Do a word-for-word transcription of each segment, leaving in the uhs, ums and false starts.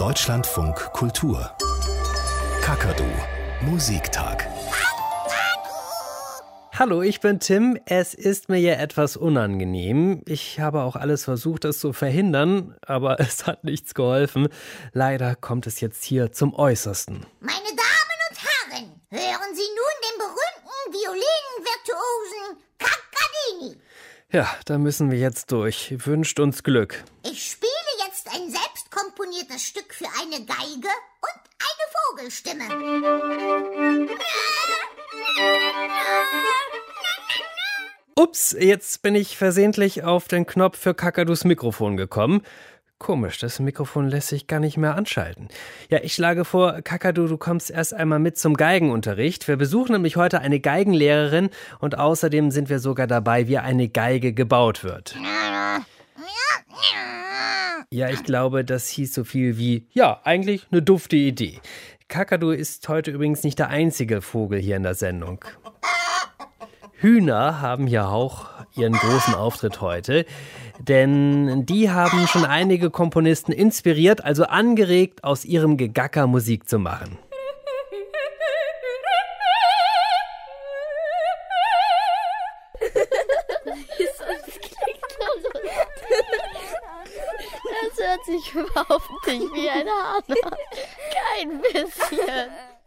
Deutschlandfunk Kultur. Kakadu Musiktag. Hallo, ich bin Tim. Es ist mir ja etwas unangenehm. Ich habe auch alles versucht, das zu verhindern, aber es hat nichts geholfen. Leider kommt es jetzt hier zum Äußersten. Meine Damen und Herren, hören Sie nun den berühmten Violinvirtuosen Caccardini. Ja, da müssen wir jetzt durch. Wünscht uns Glück. Ich spiele jetzt ein selbst komponiertes Stück für eine Geige und eine Vogelstimme. Ups, jetzt bin ich versehentlich auf den Knopf für Kakadus Mikrofon gekommen. Komisch, das Mikrofon lässt sich gar nicht mehr anschalten. Ja, ich schlage vor, Kakadu, du kommst erst einmal mit zum Geigenunterricht. Wir besuchen nämlich heute eine Geigenlehrerin und außerdem sind wir sogar dabei, wie eine Geige gebaut wird. Ja, ich glaube, das hieß so viel wie, ja, eigentlich eine dufte Idee. Kakadu ist heute übrigens nicht der einzige Vogel hier in der Sendung. Hühner haben ja auch ihren großen Auftritt heute, denn die haben schon einige Komponisten inspiriert, also angeregt, aus ihrem Gegacker Musik zu machen. Das hört sich überhaupt nicht wie ein Hahn an. Kein bisschen.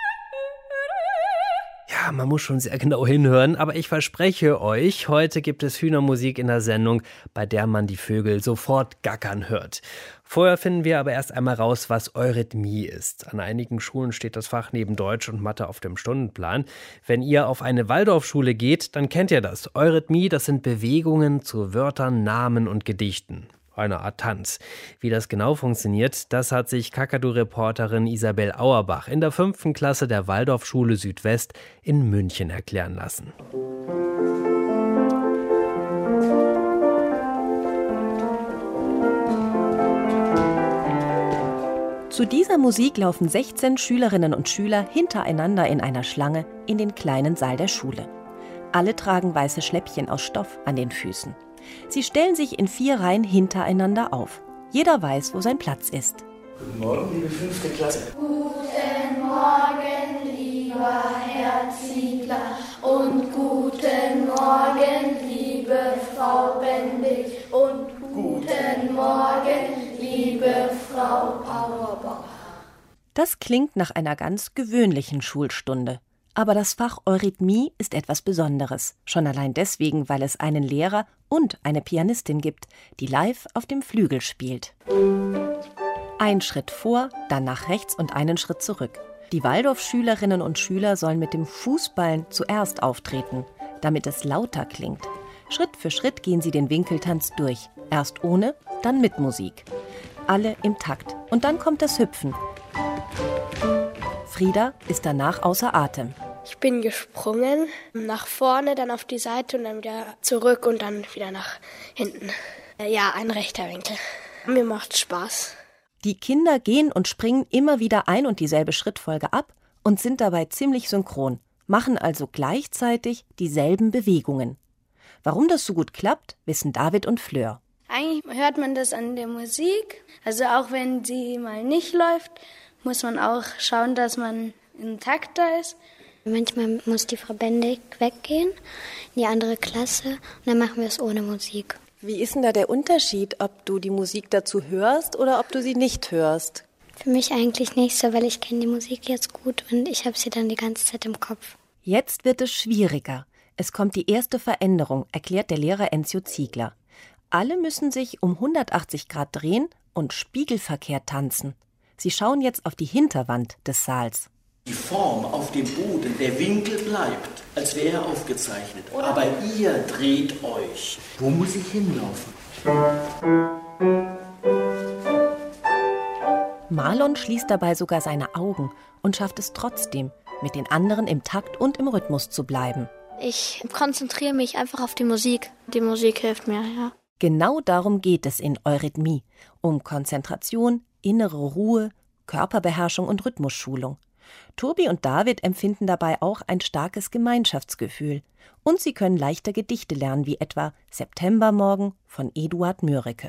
Ja, man muss schon sehr genau hinhören, aber ich verspreche euch, heute gibt es Hühnermusik in der Sendung, bei der man die Vögel sofort gackern hört. Vorher finden wir aber erst einmal raus, was Eurythmie ist. An einigen Schulen steht das Fach neben Deutsch und Mathe auf dem Stundenplan. Wenn ihr auf eine Waldorfschule geht, dann kennt ihr das. Eurythmie, das sind Bewegungen zu Wörtern, Namen und Gedichten. Eine Art Tanz. Wie das genau funktioniert, das hat sich Kakadu-Reporterin Isabel Auerbach in der fünften Klasse der Waldorfschule Südwest in München erklären lassen. Zu dieser Musik laufen sechzehn Schülerinnen und Schüler hintereinander in einer Schlange in den kleinen Saal der Schule. Alle tragen weiße Schläppchen aus Stoff an den Füßen. Sie stellen sich in vier Reihen hintereinander auf. Jeder weiß, wo sein Platz ist. Guten Morgen, liebe fünfte Klasse. Guten Morgen, lieber Herr Ziegler. Und guten Morgen, liebe Frau Bendig. Und guten Morgen, liebe Frau Auerbach. Das klingt nach einer ganz gewöhnlichen Schulstunde. Aber das Fach Eurythmie ist etwas Besonderes. Schon allein deswegen, weil es einen Lehrer und eine Pianistin gibt, die live auf dem Flügel spielt. Ein Schritt vor, dann nach rechts und einen Schritt zurück. Die Waldorfschülerinnen und Schüler sollen mit dem Fußballen zuerst auftreten, damit es lauter klingt. Schritt für Schritt gehen sie den Winkeltanz durch. Erst ohne, dann mit Musik. Alle im Takt. Und dann kommt das Hüpfen. Frieda ist danach außer Atem. Ich bin gesprungen, nach vorne, dann auf die Seite und dann wieder zurück und dann wieder nach hinten. Ja, ein rechter Winkel. Mir macht Spaß. Die Kinder gehen und springen immer wieder ein und dieselbe Schrittfolge ab und sind dabei ziemlich synchron, machen also gleichzeitig dieselben Bewegungen. Warum das so gut klappt, wissen David und Fleur. Eigentlich hört man das an der Musik. Also auch wenn sie mal nicht läuft, muss man auch schauen, dass man im Takt da ist. Manchmal muss die Frau Bendig weggehen in die andere Klasse und dann machen wir es ohne Musik. Wie ist denn da der Unterschied, ob du die Musik dazu hörst oder ob du sie nicht hörst? Für mich eigentlich nicht so, weil ich kenne die Musik jetzt gut und ich habe sie dann die ganze Zeit im Kopf. Jetzt wird es schwieriger. Es kommt die erste Veränderung, erklärt der Lehrer Enzio Ziegler. Alle müssen sich um hundertachtzig Grad drehen und spiegelverkehrt tanzen. Sie schauen jetzt auf die Hinterwand des Saals. Die Form auf dem Boden, der Winkel bleibt, als wäre er aufgezeichnet. Aber ihr dreht euch. Wo muss ich hinlaufen? Marlon schließt dabei sogar seine Augen und schafft es trotzdem, mit den anderen im Takt und im Rhythmus zu bleiben. Ich konzentriere mich einfach auf die Musik. Die Musik hilft mir, ja. Genau darum geht es in Eurythmie. Um Konzentration, innere Ruhe, Körperbeherrschung und Rhythmusschulung. Tobi und David empfinden dabei auch ein starkes Gemeinschaftsgefühl. Und sie können leichter Gedichte lernen, wie etwa Septembermorgen von Eduard Mörike.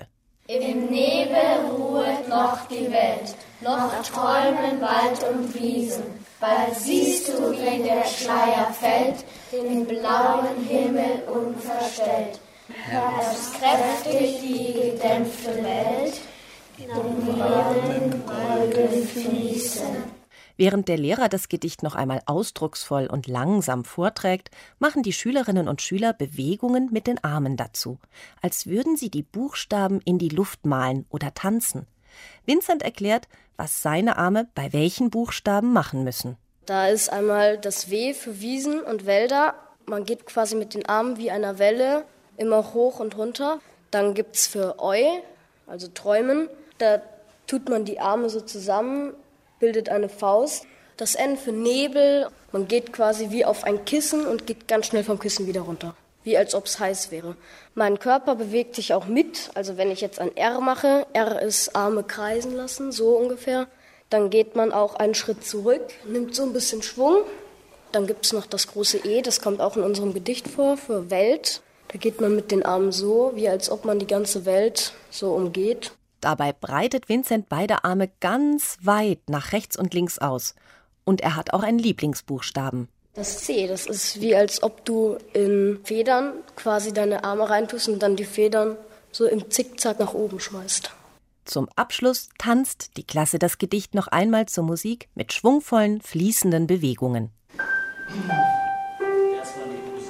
Im Nebel ruhet noch die Welt, noch träumen Wald und Wiesen. Bald siehst du, wie der Schleier fällt, den blauen Himmel unverstellt. Herrscht kräftig die gedämpfte Welt, den warmen Wolken fließen. Während der Lehrer das Gedicht noch einmal ausdrucksvoll und langsam vorträgt, machen die Schülerinnen und Schüler Bewegungen mit den Armen dazu, als würden sie die Buchstaben in die Luft malen oder tanzen. Vincent erklärt, was seine Arme bei welchen Buchstaben machen müssen. Da ist einmal das W für Wiesen und Wälder. Man geht quasi mit den Armen wie einer Welle immer hoch und runter. Dann gibt es für Eu, also träumen, da tut man die Arme so zusammen, bildet eine Faust. Das N für Nebel, man geht quasi wie auf ein Kissen und geht ganz schnell vom Kissen wieder runter. Wie als ob es heiß wäre. Mein Körper bewegt sich auch mit, also wenn ich jetzt ein R mache, R ist Arme kreisen lassen, so ungefähr. Dann geht man auch einen Schritt zurück, nimmt so ein bisschen Schwung. Dann gibt es noch das große E, das kommt auch in unserem Gedicht vor, für Welt. Da geht man mit den Armen so, wie als ob man die ganze Welt so umgeht. Dabei breitet Vincent beide Arme ganz weit nach rechts und links aus. Und er hat auch einen Lieblingsbuchstaben. Das C, das ist wie als ob du in Federn quasi deine Arme reintust und dann die Federn so im Zickzack nach oben schmeißt. Zum Abschluss tanzt die Klasse das Gedicht noch einmal zur Musik mit schwungvollen, fließenden Bewegungen. Erstmal die Musik.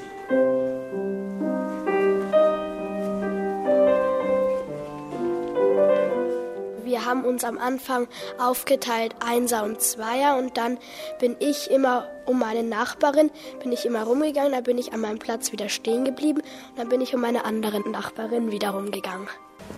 Wir haben uns am Anfang aufgeteilt, Einser und Zweier, und dann bin ich immer um meine Nachbarin, bin ich immer rumgegangen, dann bin ich an meinem Platz wieder stehen geblieben und dann bin ich um meine andere Nachbarin wieder rumgegangen.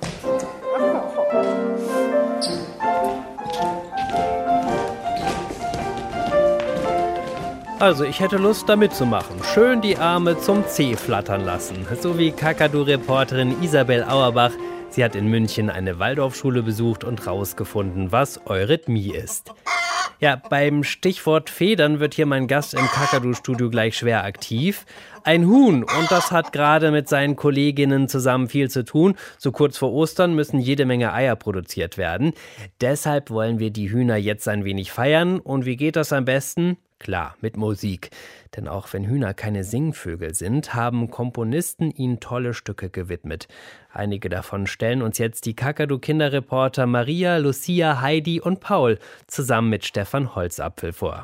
Also, ich hätte Lust, da mitzumachen. Schön die Arme zum C flattern lassen. So wie Kakadu-Reporterin Isabel Auerbach. Sie hat in München eine Waldorfschule besucht und rausgefunden, was Eurythmie ist. Ja, beim Stichwort Federn wird hier mein Gast im Kakadu-Studio gleich schwer aktiv. Ein Huhn, und das hat gerade mit seinen Kolleginnen zusammen viel zu tun. So kurz vor Ostern müssen jede Menge Eier produziert werden. Deshalb wollen wir die Hühner jetzt ein wenig feiern. Und wie geht das am besten? Klar, mit Musik. Denn auch wenn Hühner keine Singvögel sind, haben Komponisten ihnen tolle Stücke gewidmet. Einige davon stellen uns jetzt die Kakadu-Kinderreporter Maria, Lucia, Heidi und Paul zusammen mit Stefan Holzapfel vor.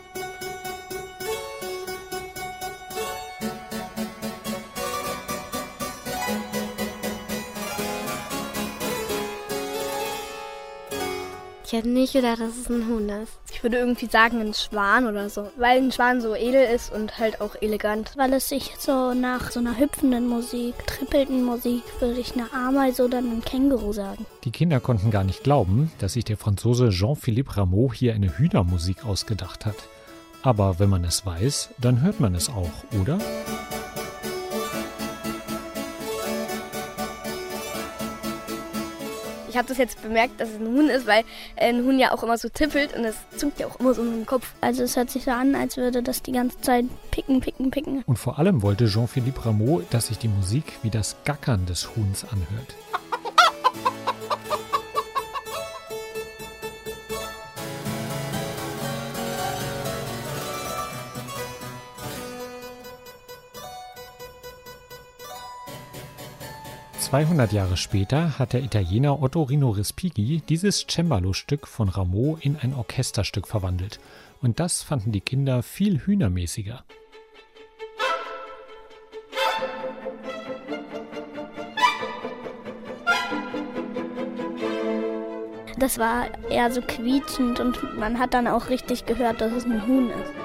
Ich hätte nicht gedacht, dass es ein Huhn ist. Ich würde irgendwie sagen, ein Schwan oder so. Weil ein Schwan so edel ist und halt auch elegant. Weil es sich so nach so einer hüpfenden Musik, trippelnden Musik, würde ich eine Ameise oder ein Känguru sagen. Die Kinder konnten gar nicht glauben, dass sich der Franzose Jean-Philippe Rameau hier eine Hühnermusik ausgedacht hat. Aber wenn man es weiß, dann hört man es auch, oder? Ich habe das jetzt bemerkt, dass es ein Huhn ist, weil ein Huhn ja auch immer so tippelt und es zuckt ja auch immer so im Kopf. Also es hört sich so an, als würde das die ganze Zeit picken, picken, picken. Und vor allem wollte Jean-Philippe Rameau, dass sich die Musik wie das Gackern des Huhns anhört. zweihundert Jahre später hat der Italiener Ottorino Respighi dieses Cembalo-Stück von Rameau in ein Orchesterstück verwandelt. Und das fanden die Kinder viel hühnermäßiger. Das war eher so quietschend und man hat dann auch richtig gehört, dass es ein Huhn ist.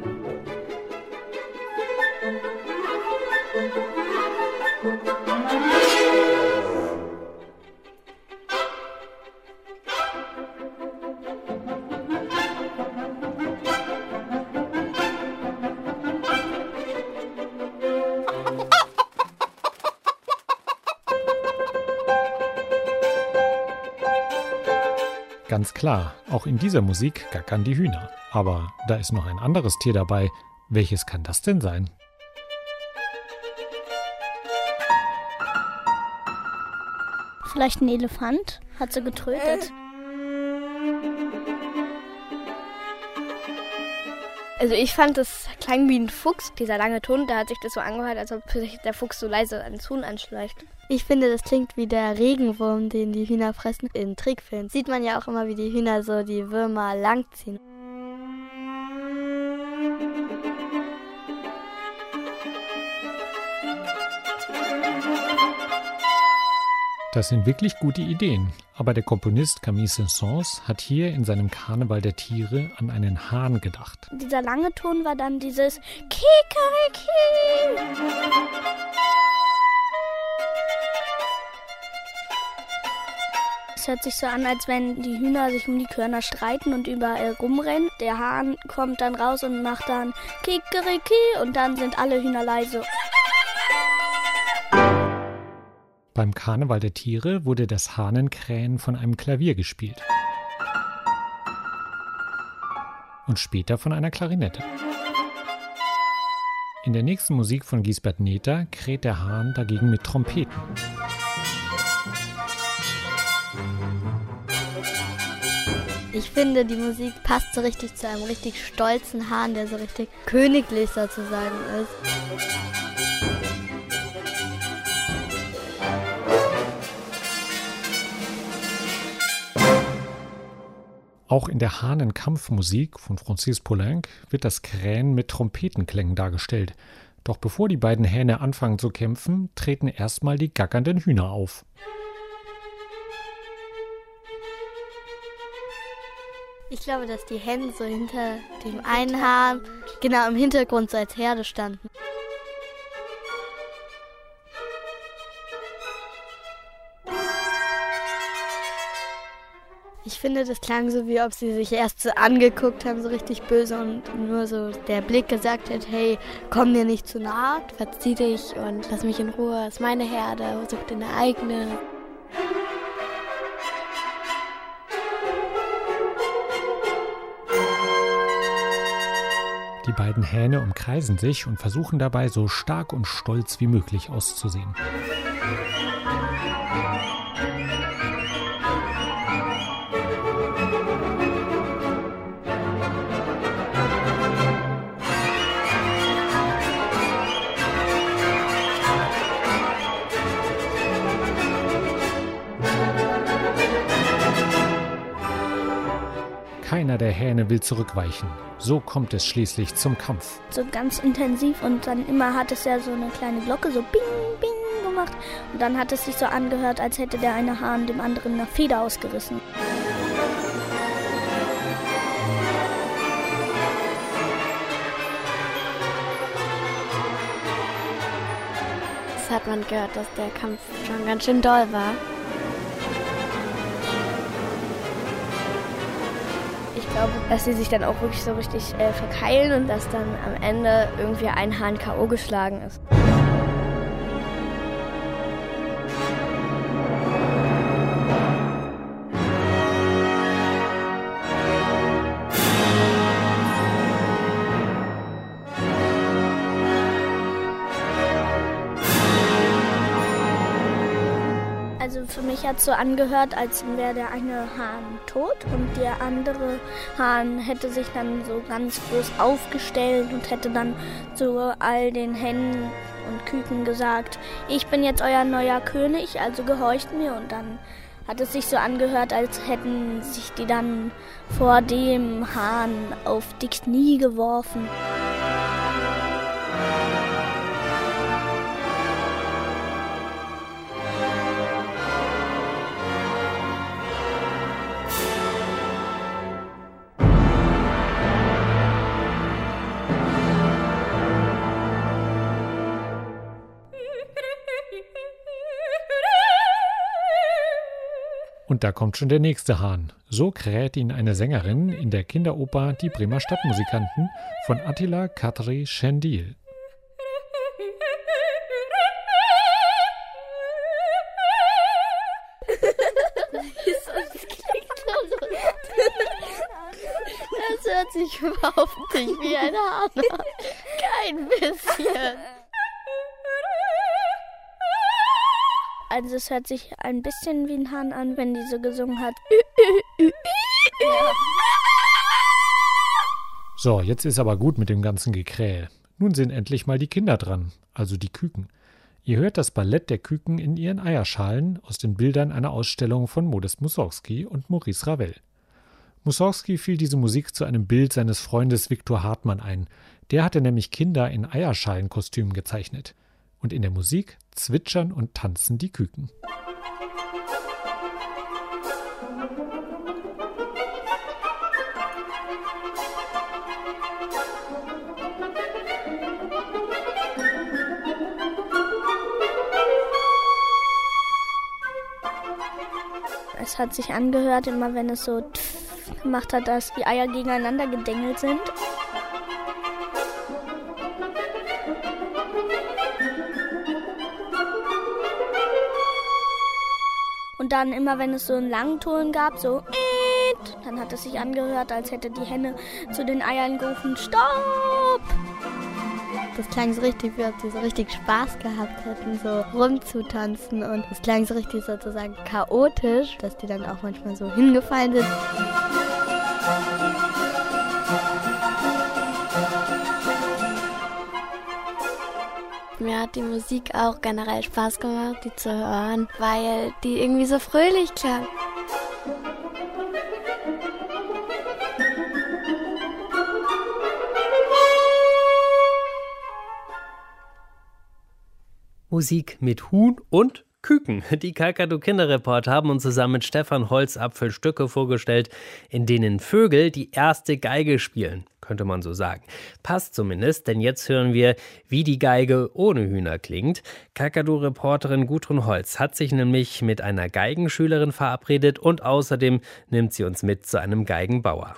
Ganz klar, auch in dieser Musik gackern die Hühner. Aber da ist noch ein anderes Tier dabei. Welches kann das denn sein? vielleicht ein Elefant, hat sie getrötet. Also ich fand, das klang wie ein Fuchs, dieser lange Ton, da hat sich das so angehört, als ob sich der Fuchs so leise ans Huhn anschleicht. Ich finde, das klingt wie der Regenwurm, den die Hühner fressen. In Trickfilmen sieht man ja auch immer, wie die Hühner so die Würmer langziehen. Das sind wirklich gute Ideen, aber der Komponist Camille Saint-Saëns hat hier in seinem Karneval der Tiere an einen Hahn gedacht. Dieser lange Ton war dann dieses Kikeriki. Es hört sich so an, als wenn die Hühner sich um die Körner streiten und überall rumrennen. Der Hahn kommt dann raus und macht dann Kikeriki und dann sind alle Hühner leise. Beim Karneval der Tiere wurde das Hahnenkrähen von einem Klavier gespielt. Und später von einer Klarinette. In der nächsten Musik von Gisbert Neter kräht der Hahn dagegen mit Trompeten. Ich finde, die Musik passt so richtig zu einem richtig stolzen Hahn, der so richtig königlich sozusagen ist. Auch in der Hahnenkampfmusik von Francis Poulenc wird das Krähen mit Trompetenklängen dargestellt. Doch bevor die beiden Hähne anfangen zu kämpfen, treten erstmal die gackernden Hühner auf. Ich glaube, dass die Hennen so hinter dem einen Hahn, genau im Hintergrund so als Herde standen. Ich finde, das klang so, wie ob sie sich erst so angeguckt haben, so richtig böse und nur so der Blick gesagt hat, hey, komm mir nicht zu nahe, verzieh dich und lass mich in Ruhe, das ist meine Herde, such dir eine eigene. Die beiden Hähne umkreisen sich und versuchen dabei, so stark und stolz wie möglich auszusehen. Keiner der Hähne will zurückweichen. So kommt es schließlich zum Kampf. So ganz intensiv und dann immer hat es ja so eine kleine Glocke, so bing, bing gemacht. Und dann hat es sich so angehört, als hätte der eine Hahn dem anderen eine Feder ausgerissen. Das hat man gehört, dass der Kampf schon ganz schön doll war. Ich glaube, dass sie sich dann auch wirklich so richtig äh, verkeilen und dass dann am Ende irgendwie ein Hahn K O geschlagen ist. Also für mich hat es so angehört, als wäre der eine Hahn tot und der andere Hahn hätte sich dann so ganz groß aufgestellt und hätte dann zu all den Hennen und Küken gesagt, ich bin jetzt euer neuer König, also gehorcht mir. Und dann hat es sich so angehört, als hätten sich die dann vor dem Hahn auf die Knie geworfen. Und da kommt schon der nächste Hahn. So kräht ihn eine Sängerin in der Kinderoper Die Bremer Stadtmusikanten von Attila Kadri Schendil. Das hört sich überhaupt nicht wie ein Hahn an. Kein bisschen. Also es hört sich ein bisschen wie ein Hahn an, wenn die so gesungen hat. So, jetzt ist aber gut mit dem ganzen Gekrähe. Nun sind endlich mal die Kinder dran, also die Küken. Ihr hört das Ballett der Küken in ihren Eierschalen aus den Bildern einer Ausstellung von Modest Mussorgsky und Maurice Ravel. Mussorgsky fiel diese Musik zu einem Bild seines Freundes Viktor Hartmann ein. Der hatte nämlich Kinder in Eierschalenkostümen gezeichnet. Und in der Musik zwitschern und tanzen die Küken. Es hat sich angehört, immer wenn es so gemacht hat, dass die Eier gegeneinander gedengelt sind. Und dann immer, wenn es so einen langen Ton gab, so dann hat es sich angehört, als hätte die Henne zu den Eiern gerufen, Stopp! Das klang so richtig, wie ob sie so richtig Spaß gehabt hätten, so rumzutanzen. Und es klang so richtig sozusagen chaotisch, dass die dann auch manchmal so hingefallen sind. Mir hat die Musik auch generell Spaß gemacht, die zu hören, weil die irgendwie so fröhlich klang. Musik mit Huhn und Küken. Die Kakadu-Kinderreporter haben uns zusammen mit Stefan Holzapfel Stücke vorgestellt, in denen Vögel die erste Geige spielen, könnte man so sagen. Passt zumindest, denn jetzt hören wir, wie die Geige ohne Hühner klingt. Kakadu-Reporterin Gudrun Holz hat sich nämlich mit einer Geigenschülerin verabredet und außerdem nimmt sie uns mit zu einem Geigenbauer.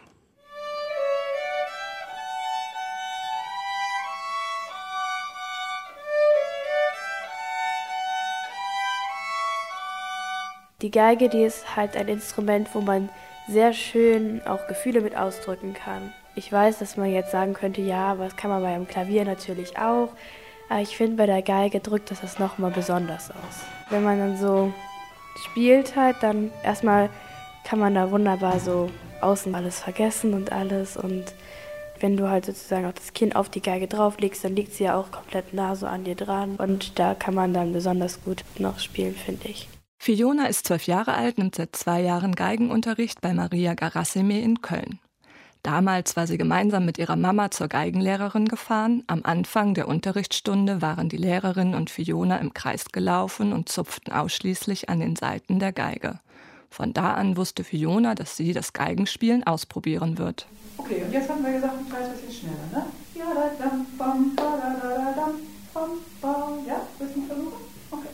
Die Geige, die ist halt ein Instrument, wo man sehr schön auch Gefühle mit ausdrücken kann. Ich weiß, dass man jetzt sagen könnte, ja, aber das kann man beim Klavier natürlich auch. Aber ich finde, bei der Geige drückt das das nochmal besonders aus. Wenn man dann so spielt halt, dann erstmal kann man da wunderbar so außen alles vergessen und alles. Und wenn du halt sozusagen auch das Kinn auf die Geige drauflegst, dann liegt sie ja auch komplett nah so an dir dran. Und da kann man dann besonders gut noch spielen, finde ich. Fiona ist zwölf Jahre alt, nimmt seit zwei Jahren Geigenunterricht bei Maria Garassime in Köln. Damals war sie gemeinsam mit ihrer Mama zur Geigenlehrerin gefahren. Am Anfang der Unterrichtsstunde waren die Lehrerin und Fiona im Kreis gelaufen und zupften ausschließlich an den Saiten der Geige. Von da an wusste Fiona, dass sie das Geigenspielen ausprobieren wird. Okay, und jetzt haben wir gesagt, ein kleines bisschen schneller, ne? Ja, da, dam, bam, da, da, da, dam, bam, bam. Ja, willst du versuchen? Okay.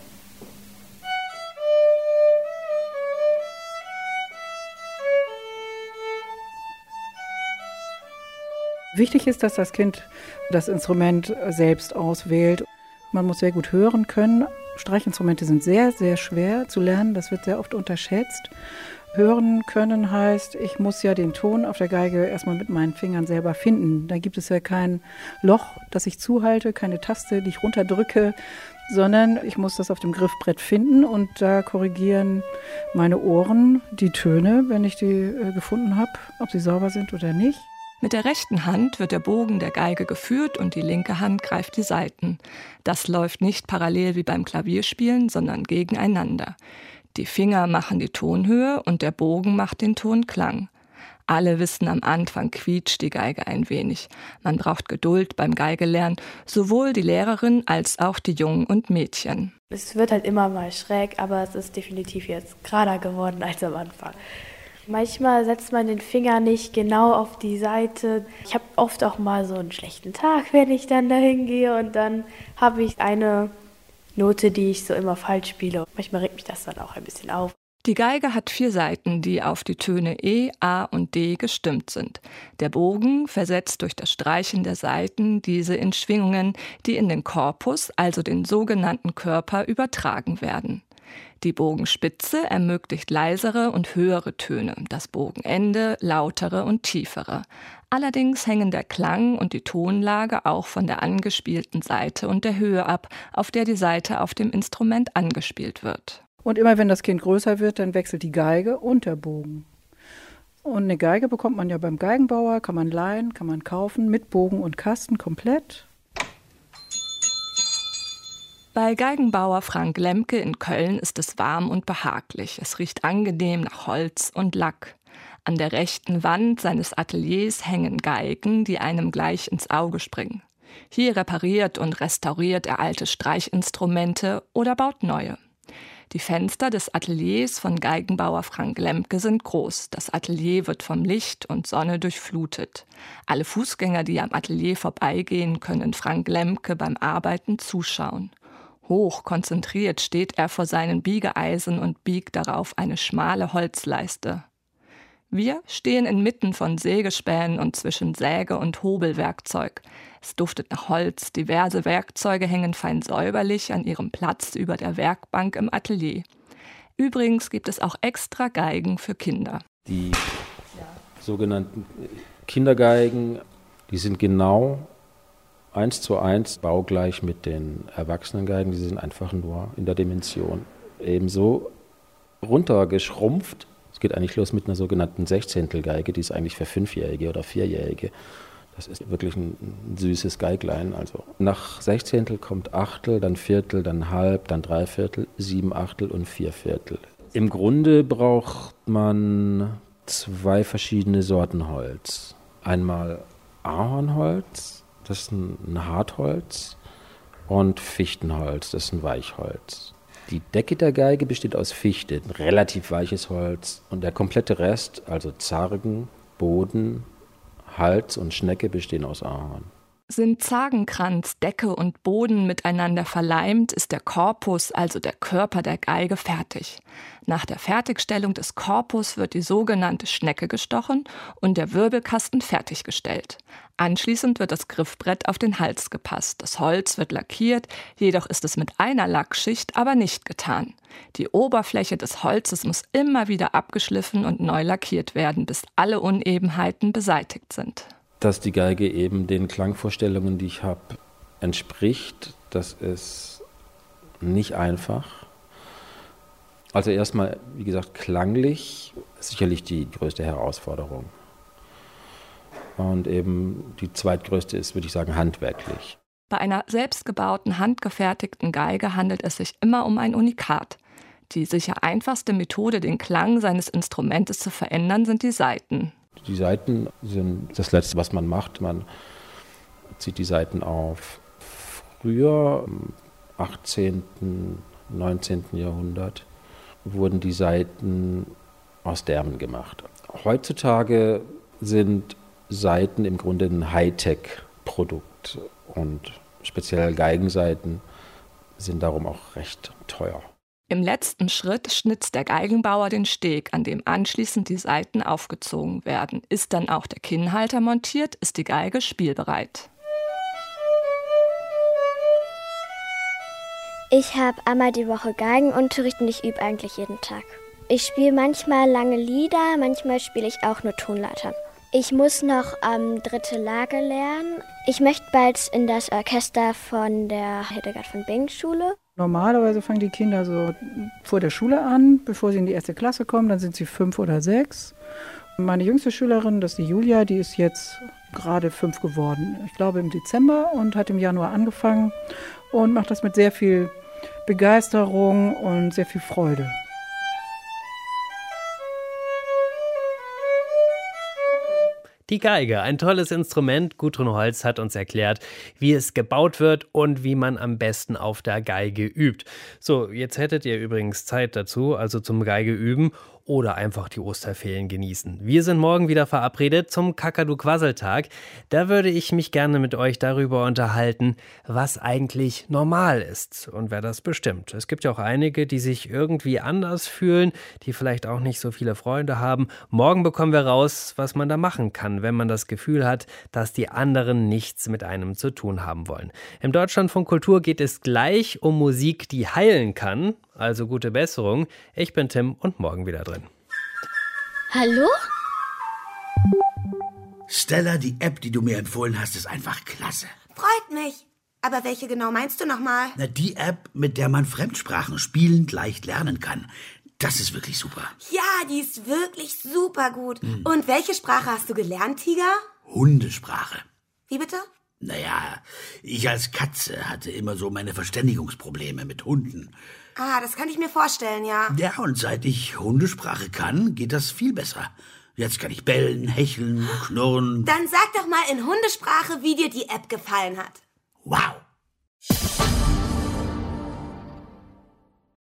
Wichtig ist, dass das Kind das Instrument selbst auswählt. Man muss sehr gut hören können. Streichinstrumente sind sehr, sehr schwer zu lernen. Das wird sehr oft unterschätzt. Hören können heißt, ich muss ja den Ton auf der Geige erstmal mit meinen Fingern selber finden. Da gibt es ja kein Loch, das ich zuhalte, keine Taste, die ich runterdrücke, sondern ich muss das auf dem Griffbrett finden und da korrigieren meine Ohren die Töne, wenn ich die äh, gefunden habe, ob sie sauber sind oder nicht. Mit der rechten Hand wird der Bogen der Geige geführt und die linke Hand greift die Saiten. Das läuft nicht parallel wie beim Klavierspielen, sondern gegeneinander. Die Finger machen die Tonhöhe und der Bogen macht den Tonklang. Alle wissen, am Anfang quietscht die Geige ein wenig. Man braucht Geduld beim Geigelernen, sowohl die Lehrerin als auch die Jungen und Mädchen. Es wird halt immer mal schräg, aber es ist definitiv jetzt gerader geworden als am Anfang. Manchmal setzt man den Finger nicht genau auf die Seite. Ich habe oft auch mal so einen schlechten Tag, wenn ich dann dahin gehe und dann habe ich eine Note, die ich so immer falsch spiele. Manchmal regt mich das dann auch ein bisschen auf. Die Geige hat vier Saiten, die auf die Töne E, A und D gestimmt sind. Der Bogen versetzt durch das Streichen der Saiten diese in Schwingungen, die in den Korpus, also den sogenannten Körper, übertragen werden. Die Bogenspitze ermöglicht leisere und höhere Töne, das Bogenende lautere und tiefere. Allerdings hängen der Klang und die Tonlage auch von der angespielten Saite und der Höhe ab, auf der die Saite auf dem Instrument angespielt wird. Und immer wenn das Kind größer wird, dann wechselt die Geige und der Bogen. Und eine Geige bekommt man ja beim Geigenbauer, kann man leihen, kann man kaufen, mit Bogen und Kasten komplett. Bei Geigenbauer Frank Lemke in Köln ist es warm und behaglich. Es riecht angenehm nach Holz und Lack. An der rechten Wand seines Ateliers hängen Geigen, die einem gleich ins Auge springen. Hier repariert und restauriert er alte Streichinstrumente oder baut neue. Die Fenster des Ateliers von Geigenbauer Frank Lemke sind groß. Das Atelier wird vom Licht und Sonne durchflutet. Alle Fußgänger, die am Atelier vorbeigehen, können Frank Lemke beim Arbeiten zuschauen. Hoch konzentriert steht er vor seinen Biegeeisen und biegt darauf eine schmale Holzleiste. Wir stehen inmitten von Sägespänen und zwischen Säge- und Hobelwerkzeug. Es duftet nach Holz, diverse Werkzeuge hängen fein säuberlich an ihrem Platz über der Werkbank im Atelier. Übrigens gibt es auch extra Geigen für Kinder. Die sogenannten Kindergeigen, die sind genau eins zu eins baugleich mit den Erwachsenengeigen. Die sind einfach nur in der Dimension ebenso runtergeschrumpft. Es geht eigentlich los mit einer sogenannten Sechzehntelgeige, die ist eigentlich für Fünfjährige oder Vierjährige. Das ist wirklich ein, ein süßes Geiglein. Also nach Sechzehntel kommt Achtel, dann Viertel, dann Halb, dann Dreiviertel, Sieben Achtel und Vier Viertel. Im Grunde braucht man zwei verschiedene Sorten Holz. Einmal Ahornholz, das ist ein, ein Hartholz, und Fichtenholz, das ist ein Weichholz. Die Decke der Geige besteht aus Fichte, ein relativ weiches Holz, und der komplette Rest, also Zargen, Boden, Hals und Schnecke, bestehen aus Ahorn. Sind Zagenkranz, Decke und Boden miteinander verleimt, ist der Korpus, also der Körper der Geige, fertig. Nach der Fertigstellung des Korpus wird die sogenannte Schnecke gestochen und der Wirbelkasten fertiggestellt. Anschließend wird das Griffbrett auf den Hals gepasst. Das Holz wird lackiert, jedoch ist es mit einer Lackschicht aber nicht getan. Die Oberfläche des Holzes muss immer wieder abgeschliffen und neu lackiert werden, bis alle Unebenheiten beseitigt sind. Dass die Geige eben den Klangvorstellungen, die ich habe, entspricht, das ist nicht einfach. Also erstmal, wie gesagt, klanglich sicherlich die größte Herausforderung. Und eben die zweitgrößte ist, würde ich sagen, handwerklich. Bei einer selbstgebauten, handgefertigten Geige handelt es sich immer um ein Unikat. Die sicher einfachste Methode, den Klang seines Instrumentes zu verändern, sind die Saiten. Die Saiten sind das Letzte, was man macht. Man zieht die Saiten auf. Früher, im achtzehnten, neunzehnten Jahrhundert, wurden die Saiten aus Därmen gemacht. Heutzutage sind Saiten im Grunde ein Hightech-Produkt und speziell Geigensaiten sind darum auch recht teuer. Im letzten Schritt schnitzt der Geigenbauer den Steg, an dem anschließend die Saiten aufgezogen werden. Ist dann auch der Kinnhalter montiert, ist die Geige spielbereit. Ich habe einmal die Woche Geigenunterricht und ich übe eigentlich jeden Tag. Ich spiele manchmal lange Lieder, manchmal spiele ich auch nur Tonleitern. Ich muss noch ähm, dritte Lage lernen. Ich möchte bald in das Orchester von der Hildegard von Bingen Schule. Normalerweise fangen die Kinder so vor der Schule an, bevor sie in die erste Klasse kommen, dann sind sie fünf oder sechs. Meine jüngste Schülerin, das ist die Julia, die ist jetzt gerade fünf geworden. Ich glaube im Dezember und hat im Januar angefangen und macht das mit sehr viel Begeisterung und sehr viel Freude. Die Geige, ein tolles Instrument. Gudrun Holz hat uns erklärt, wie es gebaut wird und wie man am besten auf der Geige übt. So, jetzt hättet ihr übrigens Zeit dazu, also zum Geige üben oder einfach die Osterferien genießen. Wir sind morgen wieder verabredet zum Kakadu-Quasseltag. Da würde ich mich gerne mit euch darüber unterhalten, was eigentlich normal ist und wer das bestimmt. Es gibt ja auch einige, die sich irgendwie anders fühlen, die vielleicht auch nicht so viele Freunde haben. Morgen bekommen wir raus, was man da machen kann, wenn man das Gefühl hat, dass die anderen nichts mit einem zu tun haben wollen. Im Deutschlandfunk Kultur geht es gleich um Musik, die heilen kann. Also gute Besserung. Ich bin Tim und morgen wieder drin. Hallo? Stella, die App, die du mir empfohlen hast, ist einfach klasse. Freut mich. Aber welche genau meinst du nochmal? Na, die App, mit der man Fremdsprachen spielend leicht lernen kann. Das ist wirklich super. Ja, die ist wirklich super gut. Hm. Und welche Sprache hast du gelernt, Tiger? Hundesprache. Wie bitte? Naja, ich als Katze hatte immer so meine Verständigungsprobleme mit Hunden. Ah, das kann ich mir vorstellen, ja. Ja, und seit ich Hundesprache kann, geht das viel besser. Jetzt kann ich bellen, hecheln, knurren. Dann sag doch mal in Hundesprache, wie dir die App gefallen hat. Wow.